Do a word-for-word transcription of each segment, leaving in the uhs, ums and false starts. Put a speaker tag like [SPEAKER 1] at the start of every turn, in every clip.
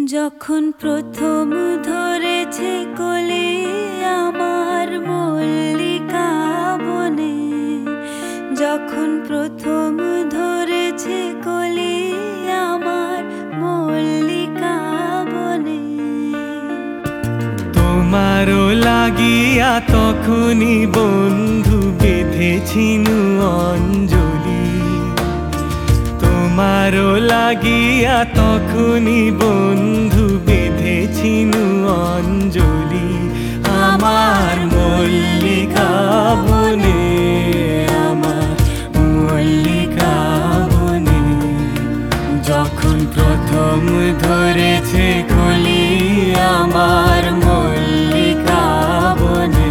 [SPEAKER 1] যখন প্রথম ধরেছে কোলে আমার মল্লিকা বনে, যখন প্রথম ধরেছে কোলে আমার মল্লিকা বনে।
[SPEAKER 2] তোমারও লাগিয়া তখনই বন্ধু বেঁধেছিনু অঞ্জলি, তোমারও লাগিয়া তখনই বন্ধু বেঁধেছিনু অঞ্জলি। আমার মল্লিকা বনে, আমার মল্লিকা বনে, যখন প্রথম ধরেছে কলি আমার মল্লিকা বনে।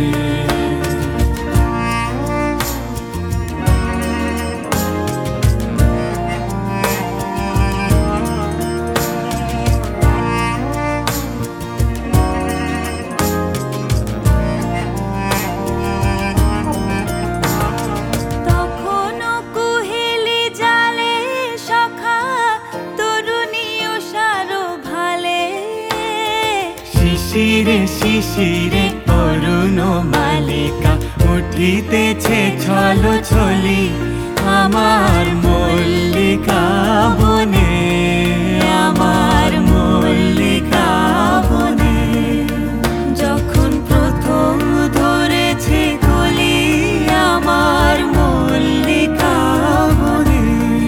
[SPEAKER 2] শিশিরে শিশিরে অরুণ মালিকা উঠিতেছে ছল ছলি আমার মল্লিকা বনে, আমার মল্লিকা বনে, যখন প্রথম ধরেছে কলি আমার মল্লিকা বনে।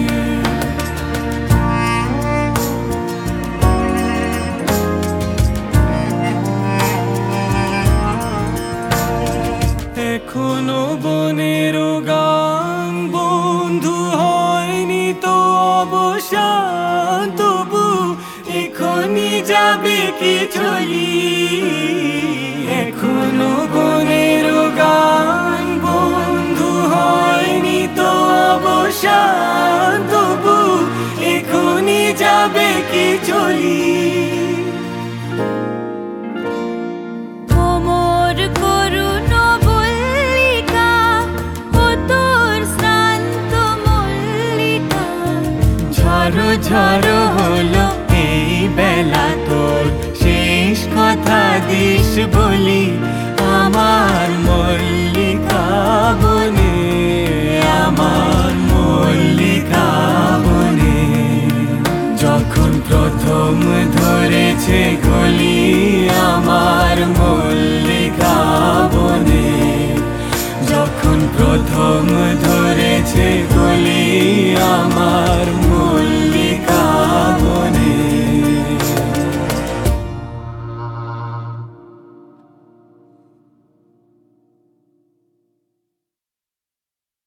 [SPEAKER 2] এখনো বনের গান বন্ধু হয়নি তো অবসান, তবু এখনই যাবে কি চলি। এখনো বনের গান বন্ধু হয়নি তো অবসান, তবু এখনই যাবে কি চলি। ঝড়ো ঝড়ো